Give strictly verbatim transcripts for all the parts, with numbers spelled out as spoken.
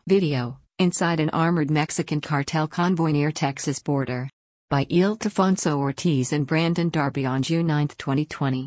Video, Inside an Armored Mexican Cartel Convoy Near Texas Border. By Ildefonso Ortiz and Brandon Darby on June ninth, twenty twenty.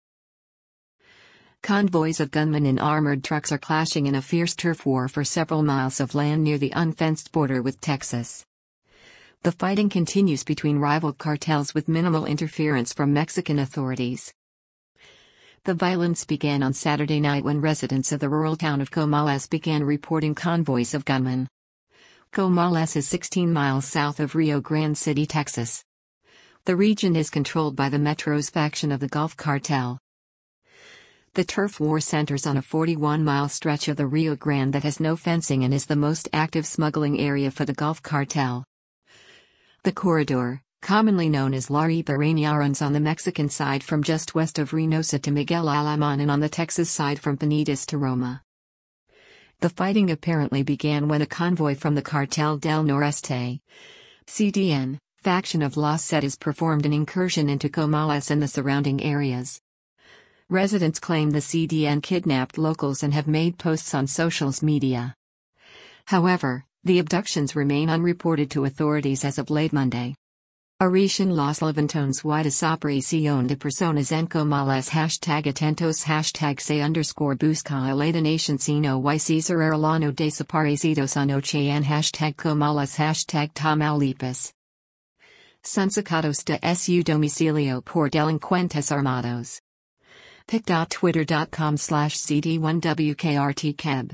Convoys of gunmen in armored trucks are clashing in a fierce turf war for several miles of land near the unfenced border with Texas. The fighting continues between rival cartels with minimal interference from Mexican authorities. The violence began on Saturday night when residents of the rural town of Comales began reporting convoys of gunmen. Comales is sixteen miles south of Rio Grande City, Texas. The region is controlled by the Metros faction of the Gulf Cartel. The turf war centers on a forty-one mile stretch of the Rio Grande that has no fencing and is the most active smuggling area for the Gulf Cartel. The corridor, commonly known as La Ribereña, runs on the Mexican side from just west of Reynosa to Miguel Alemán and on the Texas side from Penedès to Roma. The fighting apparently began when a convoy from the Cartel del Noreste C D N faction of Los Zetas performed an incursion into Comales and the surrounding areas. Residents claim the C D N kidnapped locals and have made posts on social media. However, the abductions remain unreported to authorities as of late Monday. Origen los levantones y desaparición de personas en Comales hashtag atentos hashtag se underscore busca a la donación sino y Cesar Arellano desaparecidos anoche en hashtag Comales hashtag Tamaulipas. Son sacados de su domicilio por delincuentes armados. pic.twitter.com slash cd1wkrtkeb.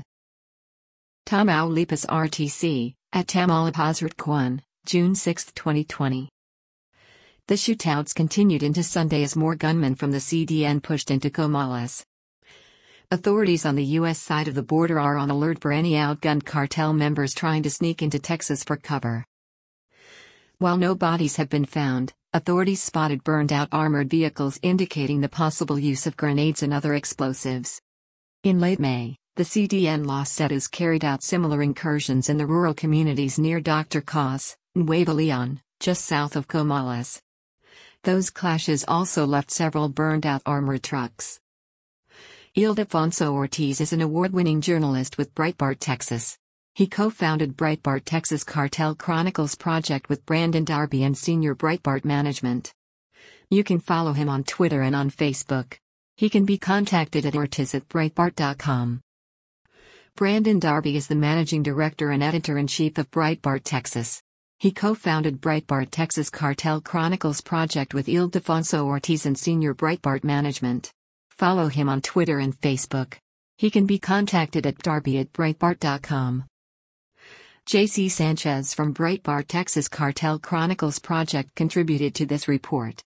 Tamaulipas R T C, at Tamaulipas Rtquan, June sixth, twenty twenty. The shootouts continued into Sunday as more gunmen from the C D N pushed into Comales. Authorities on the U S side of the border are on alert for any outgunned cartel members trying to sneak into Texas for cover. While no bodies have been found, authorities spotted burned-out armored vehicles indicating the possible use of grenades and other explosives. In late May, the C D N Los Zetas carried out similar incursions in the rural communities near Doctor Cos, Nuevo Leon, just south of Comales. Those clashes also left several burned-out armored trucks. Ildefonso Ortiz is an award-winning journalist with Breitbart Texas. He co-founded Breitbart Texas Cartel Chronicles Project with Brandon Darby and Senior Breitbart Management. You can follow him on Twitter and on Facebook. He can be contacted at ortiz at breitbart dot com. Brandon Darby is the managing director and editor-in-chief of Breitbart Texas. He co-founded Breitbart Texas Cartel Chronicles Project with Ildefonso Ortiz and Senior Breitbart Management. Follow him on Twitter and Facebook. He can be contacted at darby at breitbart dot com. J C Sanchez from Breitbart Texas Cartel Chronicles Project contributed to this report.